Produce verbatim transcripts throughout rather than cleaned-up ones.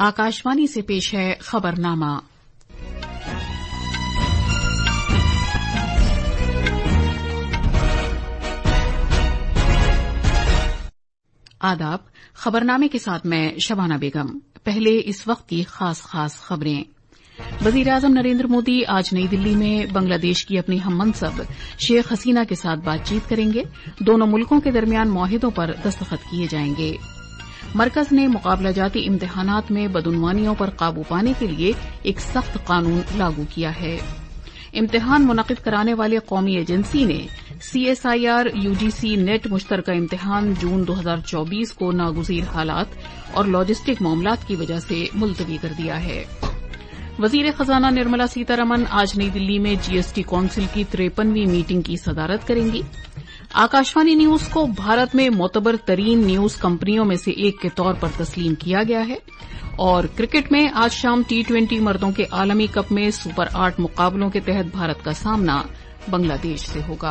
आकाशवाणी से पेश है खबरनामा। आदाब। खबरनामे के साथ मैं शबाना बेगम। पहले इस वक्त की खास खास खबरें। वजीर आजम नरेंद्र मोदी आज नई दिल्ली में बांग्लादेश की अपनी हममनसब शेख हसीना के साथ बातचीत करेंगे। दोनों मुल्कों के दरमियान मुआहिदों पर दस्तखत किए जाएंगे। मरकज ने मुकाबला जाती इम्तिहानात में बदउनवानियों पर काबू पाने के लिए एक सख्त कानून लागू किया है। इम्तिहान मुनक़िद कराने वाले कौमी एजेंसी ने सीएसआईआर यूजीसी नेट मुश्तरका इम्तिहान जून दो हजार चौबीस को नागुज़ीर हालात और लॉजिस्टिक मामलात की वजह से मुलतवी कर दिया है। वजीर खजाना निर्मला सीतारमण आज नई दिल्ली में जीएसटी काउंसिल की तिरपनवीं मीटिंग की सदारत करेंगी। आकाशवाणी न्यूज को भारत में मोतबर तरीन न्यूज कंपनियों में से एक के तौर पर तस्लीम किया गया है। और क्रिकेट में आज शाम टी ट्वेंटी मर्दों के आलमी कप में सुपर आठ मुकाबलों के तहत भारत का सामना बांग्लादेश से होगा।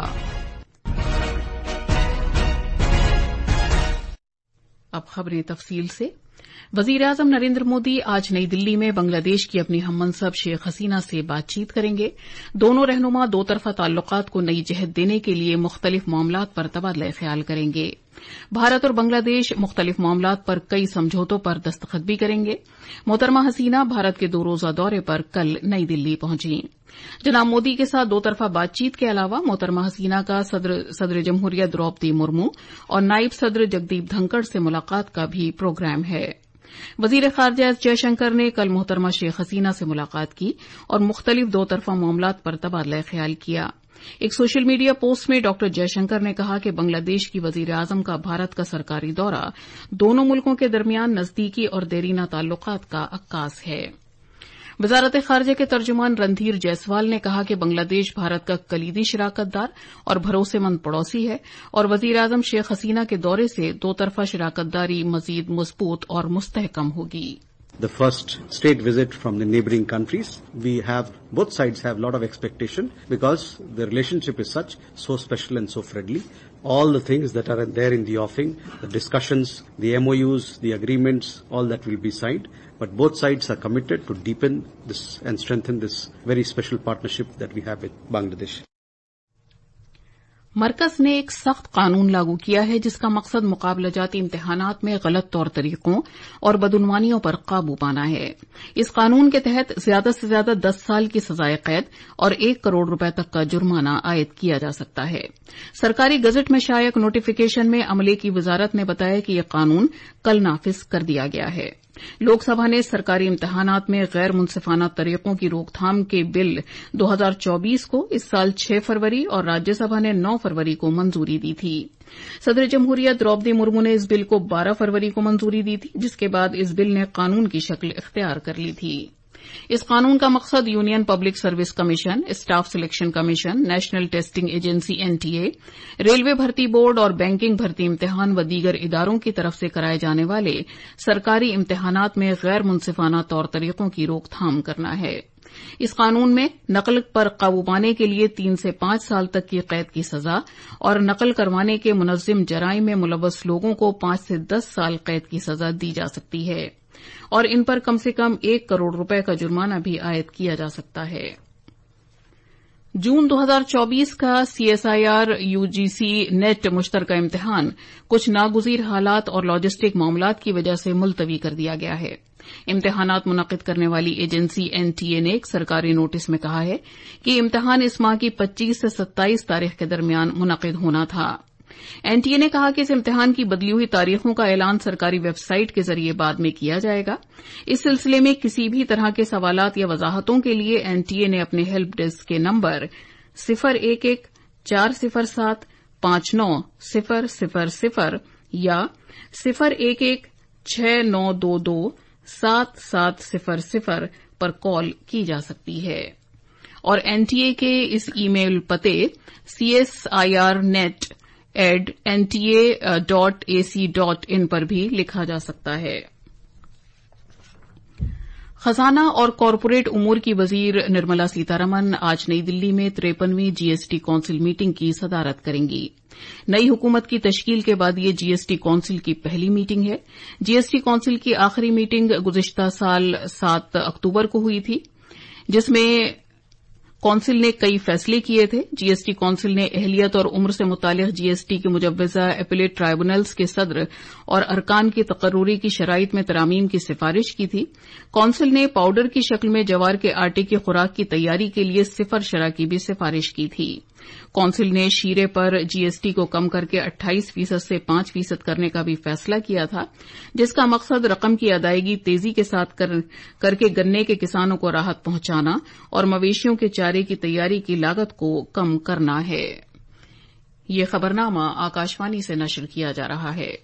अब खबरें तफसील से। वजीर आजम नरेंद्र मोदी आज नई दिल्ली में बांग्लादेश की अपनी हममनसब शेख हसीना से बातचीत करेंगे। दोनों रहनुमा दो तरफा ताल्लुकात को नई जहत देने के लिए मुख्तलिफ मामलात पर तबादला ख्याल करेंगे। भारत और बांग्लादेश मुख्तलिफ मामलात पर कई समझौतों पर दस्तखत भी करेंगे। मोहतरमा हसीना भारत के दो रोजा दौरे पर कल नई दिल्ली पहुंची। जनाब मोदी के साथ दो तरफा बातचीत के अलावा मोहतरमा हसीना का सदर, सदर जमहूरिया द्रौपदी मुर्मू और नायब सदर जगदीप धनखड़ से मुलाकात का भी प्रोग्राम है। वजीर खारजा एस जयशंकर ने कल मोहतरमा शेख हसीना से मुलाकात की और मुख्तलिफ दो तरफा मामलात पर तबादला ख्याल किया। एक सोशल मीडिया पोस्ट में डॉक्टर जयशंकर ने कहा कि बांग्लादेश की वजीर आजम का भारत का सरकारी दौरा दोनों मुल्कों के दरमियान नजदीकी और देरीना ताल्लुकात का अक्कास है। वजारत खारजा के तर्जुमान रणधीर जायसवाल ने कहा कि बांग्लादेश भारत का कलीदी शराकतदार और भरोसेमंद पड़ोसी है और वजीर आजम शेख हसीना के दौरे से दो तरफा शराकतदारी मजीद मजबूत और मुस्तहकम होगी। The first state visit from the neighboring countries. We have, both sides have a lot of expectation because the relationship is such, so special and so friendly. All the things that are there in the offing, the discussions, the M O Us, the agreements, all that will be signed. But both sides are committed to deepen this and strengthen this very special partnership that we have with Bangladesh. मरकज ने एक सख्त कानून लागू किया है जिसका मकसद मुकाबला जाती इम्तिहानात में गलत तौर तरीकों और बदउनवानियों पर काबू पाना है। इस कानून के तहत ज्यादा से ज्यादा दस साल की सजाए कैद और एक करोड़ रुपए तक का जुर्माना आयद किया जा सकता है। सरकारी गजट में शाया नोटिफिकेशन में अमले की वजारत ने बताया कि यह कानून कल नाफिज कर दिया गया है। लोकसभा ने सरकारी इम्तिहानात में गैर मुंसिफाना तरीकों की रोकथाम के बिल दो हजार चौबीस को इस साल छह फरवरी और राज्यसभा ने नौ फरवरी को मंजूरी दी थी। सदर जमहूरिया द्रौपदी मुर्मू ने इस बिल को बारह फरवरी को मंजूरी दी थी, जिसके बाद इस बिल ने कानून की शक्ल इख्तियार कर ली थी। इस कानून का मकसद Union Public Service Commission, Staff Selection Commission, National Testing Agency NTA, railway भर्ती बोर्ड और बैंकिंग भर्ती इम्तिहान व दीगर इदारों की तरफ से कराए जाने वाले सरकारी इम्तिहानात में गैर मुंसिफाना तौर तरीकों की रोकथाम करना है। इस कानून में नकल पर काबू पाने के लिए तीन से पांच साल तक की कैद की सजा और नकल करवाने के मुनज़्ज़िम जराइम में मुलव्वस लोगों को पांच से दस साल कैद की सजा दी जा सकती है और इन पर कम से कम एक करोड़ रुपए का जुर्माना भी आयद किया जा सकता है। जून दो हजार चौबीस का सीएसआईआर यूजीसी नेट मुश्तरका इम्तिहान कुछ नागुज़ीर हालात और लॉजिस्टिक मामलात की वजह से मुलतवी कर दिया गया है। इम्तिहानात मुनक़िद करने वाली एजेंसी एनटीए ने एक सरकारी नोटिस में कहा है कि इम्तिहान इस माह की पच्चीस से सत्ताईस तारीख के दरमियान मुनक़िद होना था। एनटीए ने कहा कि इस इम्तिहान की बदली हुई तारीखों का ऐलान सरकारी वेबसाइट के जरिए बाद में किया जाएगा। इस सिलसिले में किसी भी तरह के सवालात या वजाहतों के लिए एनटीए ने अपने हेल्प डेस्क के नंबर सिफर एक एक चार सिफर सात पांच नौ सिफर सिफर सिफर या सिफर एक एक छह नौ दो दो सात सात सिफर सिफर पर कॉल की जा सकती है और एनटीए के इस ईमेल पते CSIR NET at NTA dot A C dot in पर भी लिखा जा सकता है। खजाना और कॉरपोरेट उमूर की वजीर निर्मला सीतारमण आज नई दिल्ली में तिरपनवीं जीएसटी काउंसिल मीटिंग की सदारत करेंगी। نئی حکومت کی تشکیل کے بعد یہ جی ایس ٹی کونسل کی پہلی میٹنگ ہے. جی ایس ٹی کونسل کی آخری میٹنگ گزشتہ سال سات اکتوبر کو ہوئی تھی، جس میں کونسل نے کئی فیصلے کیے تھے. جی ایس ٹی کونسل نے اہلیت اور عمر سے متعلق جی ایس ٹی کے مجوزہ اپیلیٹ ٹرائبونلز کے صدر اور ارکان کی تقرری کی شرائط میں ترامیم کی سفارش کی تھی. کونسل نے پاؤڈر کی شکل میں جوار کے آٹے کی خوراک کی تیاری کے لیے صفر شرح کی بھی سفارش کی تھی. کونسل نے شیرے پر جی ایس ٹی کو کم کر کے اٹھائیس فیصد سے پانچ فیصد کرنے کا بھی فیصلہ کیا تھا، جس کا مقصد رقم کی ادائیگی تیزی کے ساتھ کر, کر کے گنے کے کسانوں کو راحت پہنچانا اور مویشیوں کے چارے کی تیاری کی لاگت کو کم کرنا ہے. یہ خبرنامہ آکاشوانی سے نشر کیا جا رہا ہے.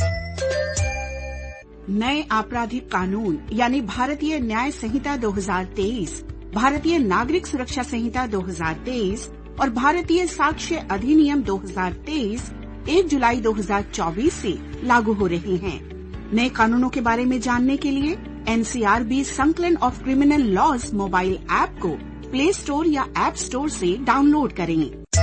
نئے آپرادھک قانون یعنی بھارتیہ نیائے سنہتا دو ہزار تیئیس، بھارتیہ ناگرک سرکشا سنہتا دو ہزار تیئیس اور بھارتیہ ساکشیہ ادھینیم دو ہزار تیئیس ایک جولائی دو ہزار چوبیس سے لاگو ہو رہے ہیں. نئے قانونوں کے بارے میں جاننے کے لیے این سی آر بی سنکلن of criminal laws mobile app کو پلے اسٹور یا ایپ اسٹور سے ڈاؤن لوڈ کریں.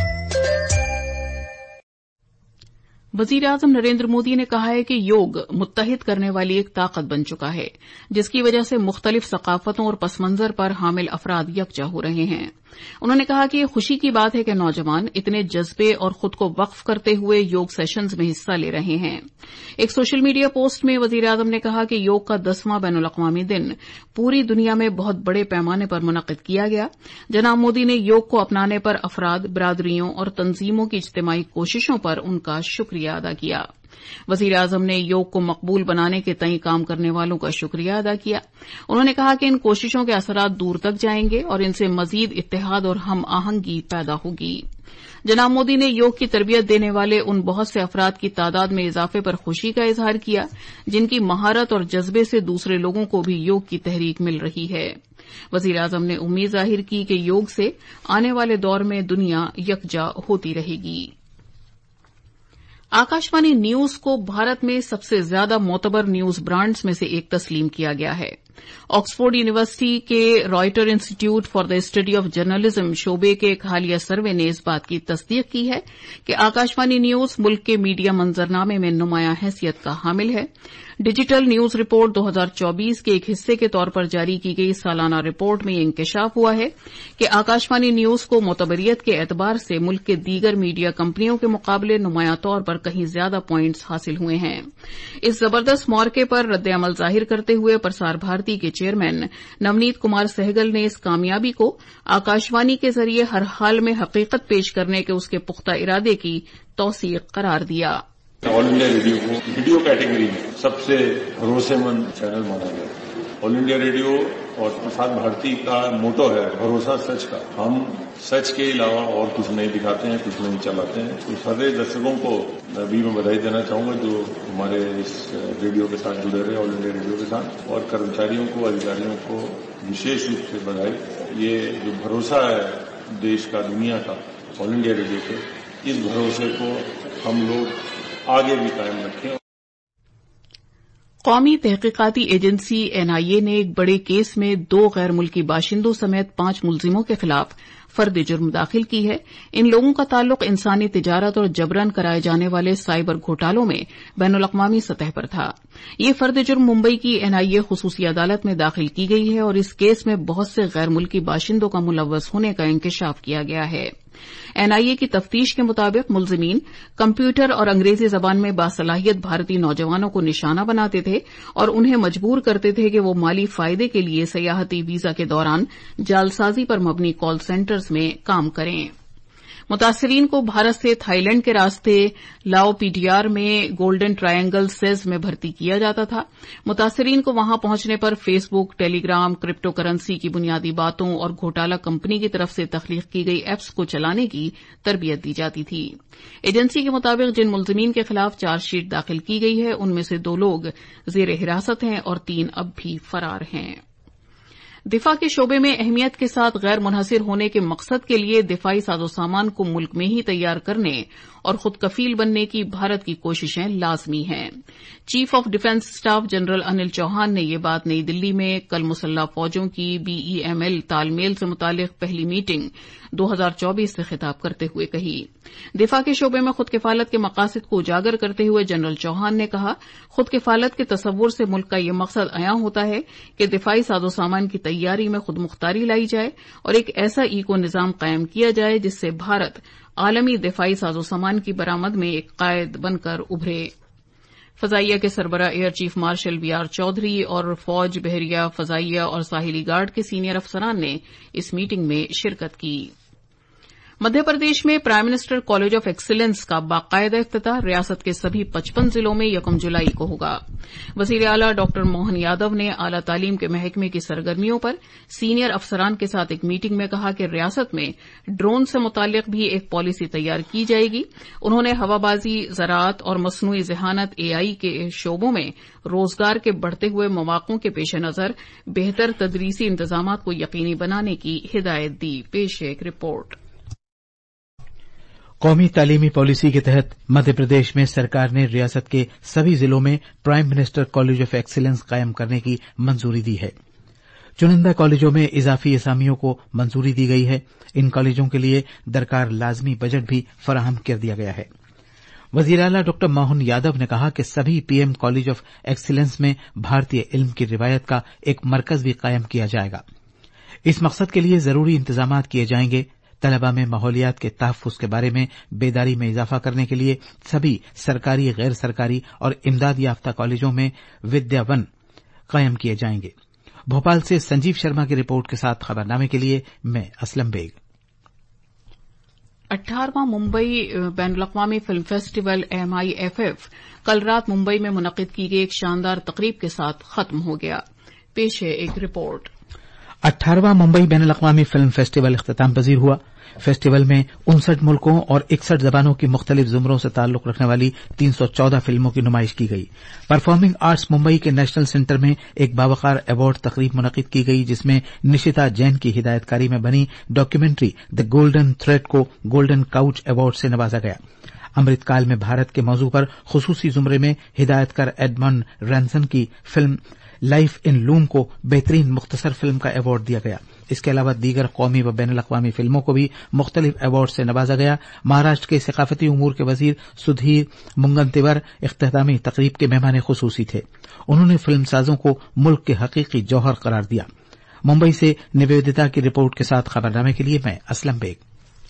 وزیر اعظم نریندر مودی نے کہا ہے کہ یوگ متحد کرنے والی ایک طاقت بن چکا ہے، جس کی وجہ سے مختلف ثقافتوں اور پس منظر پر حامل افراد یکجا ہو رہے ہیں. انہوں نے کہا کہ یہ خوشی کی بات ہے کہ نوجوان اتنے جذبے اور خود کو وقف کرتے ہوئے یوگ سیشنز میں حصہ لے رہے ہیں. ایک سوشل میڈیا پوسٹ میں وزیر اعظم نے کہا کہ یوگ کا دسواں بین الاقوامی دن پوری دنیا میں بہت بڑے پیمانے پر منعقد کیا گیا. جناب مودی نے یوگ کو اپنانے پر افراد، برادریوں اور تنظیموں کی اجتماعی کوششوں پر ان کا شکریہ ادا کیا. وزیر اعظم نے یوگ کو مقبول بنانے کے تئیں کام کرنے والوں کا شکریہ ادا کیا. انہوں نے کہا کہ ان کوششوں کے اثرات دور تک جائیں گے اور ان سے مزید اتحاد اور ہم آہنگی پیدا ہوگی. جناب مودی نے یوگ کی تربیت دینے والے ان بہت سے افراد کی تعداد میں اضافے پر خوشی کا اظہار کیا جن کی مہارت اور جذبے سے دوسرے لوگوں کو بھی یوگ کی تحریک مل رہی ہے. وزیر اعظم نے امید ظاہر کی کہ یوگ سے آنے والے دور میں دنیا یکجا ہوتی رہے گی. آکاشوانی نیوز کو بھارت میں سب سے زیادہ معتبر نیوز برانڈز میں سے ایک تسلیم کیا گیا ہے. آکسفورڈ یونیورسٹی کے Reuters Institute for the Study of Journalism شعبے کے ایک حالیہ سروے نے اس بات کی تصدیق کی ہے کہ آکاشوانی نیوز ملک کے میڈیا منظرنامے میں نمایاں حیثیت کا حامل ہے. ڈیجیٹل نیوز رپورٹ دو ہزار چوبیس کے ایک حصے کے طور پر جاری کی گئی سالانہ رپورٹ میں یہ انکشاف ہوا ہے کہ آکاشوانی نیوز کو معتبریت کے اعتبار سے ملک کے دیگر میڈیا کمپنیوں کے مقابلے نمایاں طور پر کہیں زیادہ پوائنٹس حاصل ہوئے ہیں. اس زبردست موقع پر رد عمل ظاہر کرتے ہوئے پرسار بھارتی کے چیئرمین نونیت کمار سہگل نے اس کامیابی کو آکاشوانی کے ذریعے ہر حال میں حقیقت پیش کرنے کے اس کے پختہ ارادے کی توثیق قرار دیا. آل انڈیا ریڈیو کو ویڈیو کیٹیگری میں سب سے بھروسے مند چینل مانا گیا. آل انڈیا ریڈیو اور پرسار بھارتی کا موٹو ہے بھروسہ سچ کا. ہم سچ کے علاوہ اور کچھ نہیں دکھاتے ہیں، کچھ نہیں چلاتے ہیں. تو سارے درشکوں کو ابھی میں بدھائی دینا چاہوں گا جو ہمارے اس ریڈیو کے ساتھ جڑے رہے، آل انڈیا ریڈیو کے ساتھ، اور کرمچاریوں کو، ادھیکاریوں کو وشیش روپ سے بدھائی. یہ جو بھروسہ ہے دیش کا، دنیا کا، آل انڈیا ریڈیو پہ، اس بھروسے کو ہم لوگ آگے بھی قائم رکھیں. قومی تحقیقاتی ایجنسی این آئی اے نے ایک بڑے کیس میں دو غیر ملکی باشندوں سمیت پانچ ملزموں کے خلاف فرد جرم داخل کی ہے. ان لوگوں کا تعلق انسانی تجارت اور جبرن کرائے جانے والے سائبر گھوٹالوں میں بین الاقوامی سطح پر تھا. یہ فرد جرم ممبئی کی این آئی اے خصوصی عدالت میں داخل کی گئی ہے اور اس کیس میں بہت سے غیر ملکی باشندوں کا ملوث ہونے کا انکشاف کیا گیا ہے. این آئی اے کی تفتیش کے مطابق ملزمین کمپیوٹر اور انگریزی زبان میں باصلاحیت بھارتی نوجوانوں کو نشانہ بناتے تھے اور انہیں مجبور کرتے تھے کہ وہ مالی فائدے کے لیے سیاحتی ویزا کے دوران جعلسازی پر مبنی کال سینٹرز میں کام کریں. متاثرین کو بھارت سے تھائی لینڈ کے راستے لاؤ پی ڈی آر میں گولڈن ٹرائنگل سیز میں بھرتی کیا جاتا تھا. متاثرین کو وہاں پہنچنے پر Facebook, Telegram, cryptocurrency کی بنیادی باتوں اور گھوٹالہ کمپنی کی طرف سے تخلیق کی گئی ایپس کو چلانے کی تربیت دی جاتی تھی. ایجنسی کے مطابق جن ملزمین کے خلاف چارج شیٹ داخل کی گئی ہے ان میں سے دو لوگ زیر حراست ہیں اور تین اب بھی فرار ہیں. دفاع کے شعبے میں اہمیت کے ساتھ غیر منحصر ہونے کے مقصد کے لیے دفاعی سازوسامان کو ملک میں ہی تیار کرنے اور خود کفیل بننے کی بھارت کی کوششیں لازمی ہیں۔ Chief of defence staff general Anil Chauhan نے یہ بات نئی دلی میں کل مسلح فوجوں کی بی ای ایم ایل تال میل سے متعلق پہلی میٹنگ دو ہزار چوبیس سے خطاب کرتے ہوئے کہی۔ دفاع کے شعبے میں خود کفالت کے مقاصد کو اجاگر کرتے ہوئے جنرل چوہان نے کہا، خود کفالت کے تصور سے ملک کا یہ مقصد عیاں ہوتا ہے کہ دفاعی سازوسامان کی تیاری میں خود مختاری لائی جائے اور ایک ایسا ایکو نظام قائم کیا جائے جس سے بھارت عالمی دفاعی سازوسامان کی برآمد میں ایک قائد بن کر ابھرے۔ فضائیہ کے سربراہ air chief marshal V R Chaudhari اور فوج، بحریہ، فضائیہ اور ساحلی گارڈ کے سینئر افسران نے اس میٹنگ میں شرکت کی۔ مدھیہ پردیش میں prime minister college of excellence کا باقاعدہ افتتاح ریاست کے سبھی پچپن ضلعوں میں یکم جولائی کو ہوگا۔ وزیر اعلیٰ ڈاکٹر موہن یادو نے اعلیٰ تعلیم کے محکمے کی سرگرمیوں پر سینئر افسران کے ساتھ ایک میٹنگ میں کہا کہ ریاست میں ڈرون سے متعلق بھی ایک پالیسی تیار کی جائے گی۔ انہوں نے ہوا بازی، زراعت اور مصنوعی ذہانت اے آئی کے شعبوں میں روزگار کے بڑھتے ہوئے مواقعوں کے پیش نظر بہتر تدریسی انتظامات کو یقینی بنانے کی ہدایت دی۔ پیش ہے ایک رپورٹ۔ قومی تعلیمی پالیسی کے تحت مدھیہ پردیش میں سرکار نے ریاست کے سبھی ضلعوں میں prime minister college of excellence قائم کرنے کی منظوری دی ہے۔ چنندہ کالجوں میں اضافی اسامیوں کو منظوری دی گئی ہے۔ ان کالجوں کے لیے درکار لازمی بجٹ بھی فراہم کر دیا گیا ہے۔ وزیر اعلیٰ ڈاکٹر موہن یادو نے کہا کہ سبھی P M college of excellence میں بھارتی علم کی روایت کا ایک مرکز بھی قائم کیا جائے گا۔ اس مقصد کے لیے ضروری انتظامات کیے جائیں گے۔ طلباء میں ماحولیات کے تحفظ کے بارے میں بیداری میں اضافہ کرنے کے لیے سبھی سرکاری، غیر سرکاری اور امداد یافتہ کالجوں میں ودیا ون قائم کیے جائیں گے۔ بھوپال سے سنجیو شرما کی رپورٹ کے ساتھ خبرنامے کے لیے میں اسلم بیگ۔ اٹھارہواں ممبئی بین الاقوامی film festival M I F F کل رات ممبئی میں منعقد کی گئی ایک شاندار تقریب کے ساتھ ختم ہو گیا۔ پیش ہے ایک رپورٹ۔ اٹھارہواں ممبئی بین الاقوامی فلم فیسٹیول اختتام پذیر ہوا۔ فیسٹیول میں انسٹھ ملکوں اور اکسٹھ زبانوں کی مختلف زمروں سے تعلق رکھنے والی تین سو چودہ فلموں کی نمائش کی گئی۔ پرفارمنگ آرٹس ممبئی کے نیشنل سینٹر میں ایک باوقار ایوارڈ تقریب منعقد کی گئی، جس میں نشتا جین کی ہدایت کاری میں بنی ڈاکیومنٹری دی گولڈن تھریڈ کو گولڈن کاؤچ ایوارڈ سے نوازا گیا۔ امرت کال میں بھارت کے موضوع پر خصوصی زمرے میں ہدایت کار ایڈمنڈ رینسن کی فلم لائف ان لوم کو بہترین مختصر فلم کا ایوارڈ دیا گیا۔ اس کے علاوہ دیگر قومی و بین الاقوامی فلموں کو بھی مختلف ایوارڈ سے نوازا گیا۔ مہاراشٹر کے ثقافتی امور کے وزیر سدھیر منگنتیور اختتامی تقریب کے مہمان خصوصی تھے۔ انہوں نے فلم سازوں کو ملک کے حقیقی جوہر قرار دیا۔ ممبئی سے نویدتا کی رپورٹ کے ساتھ خبرنامے کے لیے میں اسلم بیگ۔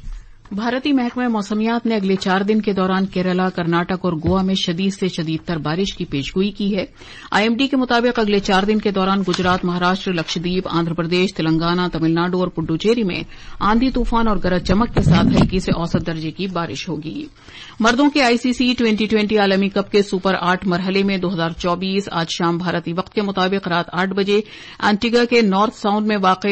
بھارتی محکمہ موسمیات نے اگلے چار دن کے دوران کیرلا، کرناٹک اور گوا میں شدید سے شدید تر بارش کی پیشگوئی کی ہے۔ آئی ایم ڈی کے مطابق اگلے چار دن کے دوران گجرات، مہاراشٹر، لکشدیپ، آندھرا پردیش، تلنگانہ، تمل ناڈو اور پڈوچیری میں آندھی طوفان اور گرج چمک کے ساتھ ہلکی سے اوسط درجے کی بارش ہوگی۔ مردوں کے I C C twenty twenty عالمی کپ کے سپر آٹھ مرحلے میں دو ہزار چوبیس آج شام بھارتی وقت کے مطابق رات آٹھ بجے اینٹیگا کے نارتھ ساؤنڈ میں واقع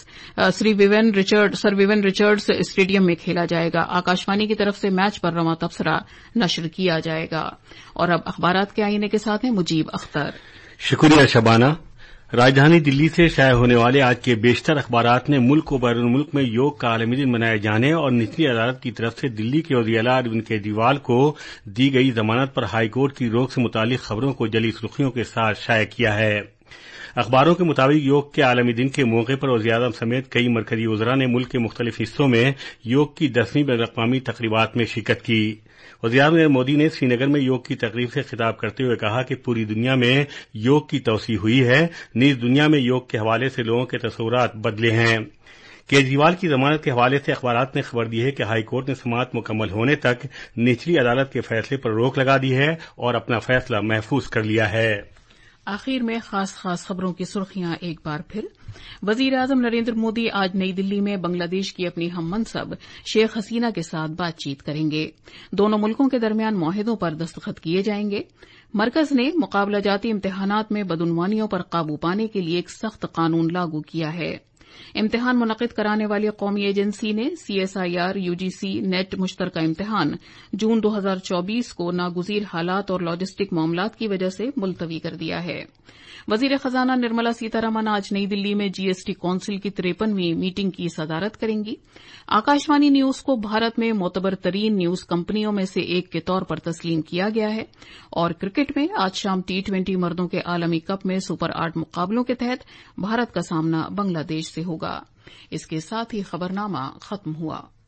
Sir Vivian Richard Sir Vivian Richards stadium میں کھیلا جائے گا۔ آکاشوانی کی طرف سے میچ پر رواں تبصرہ نشر کیا جائے گا۔ اور اب اخبارات کے آئینے کے ساتھ ہیں مجیب اختر۔ شکریہ شبانہ۔ راجدھانی دلی سے شائع ہونے والے آج کے بیشتر اخبارات نے ملک و بیرون ملک میں یوگ کا عالمی دن منائے جانے اور نچلی عدالت کی طرف سے دلی کے وزیراعلی اروند کیجریوال کو دی گئی ضمانت پر ہائی کورٹ کی روک سے متعلق خبروں کو جلی سرخیوں کے ساتھ شائع کیا ہے۔ اخباروں کے مطابق یوگ کے عالمی دن کے موقع پر وزیر اعظم سمیت کئی مرکزی وزراء نے ملک کے مختلف حصوں میں یوگ کی دسویں بین الاقوامی تقریبات میں شرکت کی۔ وزیر اعظم نریندر مودی نے سری نگر میں یوگ کی تقریب سے خطاب کرتے ہوئے کہا کہ پوری دنیا میں یوگ کی توسیع ہوئی ہے، نیز دنیا میں یوگ کے حوالے سے لوگوں کے تصورات بدلے ہیں۔ کیجریوال کی ضمانت کے حوالے سے اخبارات نے خبر دی ہے کہ ہائی کورٹ نے سماعت مکمل ہونے تک نچلی عدالت کے فیصلے پر روک لگا دی ہے اور اپنا فیصلہ محفوظ کر لیا ہے۔ آخر میں خاص خاص خبروں کی سرخیاں ایک بار پھر۔ وزیر اعظم نریندر مودی آج نئی دلی میں بنگلہ دیش کی اپنی ہم منصب شیخ حسینہ کے ساتھ بات چیت کریں گے۔ دونوں ملکوں کے درمیان معاہدوں پر دستخط کیے جائیں گے۔ مرکز نے مقابلہ جاتی امتحانات میں بدعنوانیوں پر قابو پانے کے لیے ایک سخت قانون لاگو کیا ہے۔ امتحان منعقد کرانے والی قومی ایجنسی نے C S I R U G C NET مشترکہ امتحان جون دو ہزار چوبیس کو ناگزیر حالات اور لاجسٹک معاملات کی وجہ سے ملتوی کر دیا ہے۔ وزیر خزانہ نرملا سیتارمن آج نئی دلی میں جی ایس ٹی کونسل کی تریپنویں میٹنگ کی صدارت کریں گی۔ آکاشوانی نیوز کو بھارت میں معتبر ترین نیوز کمپنیوں میں سے ایک کے طور پر تسلیم کیا گیا ہے، اور کرکٹ میں آج شام ٹی ٹوینٹی مردوں کے عالمی کپ میں سپر آٹھ مقابلوں کے تحت بھارت کا سامنا بنگلہ دیش سے ہوگا۔ اس کے ساتھ ہی خبرنامہ ختم ہوا۔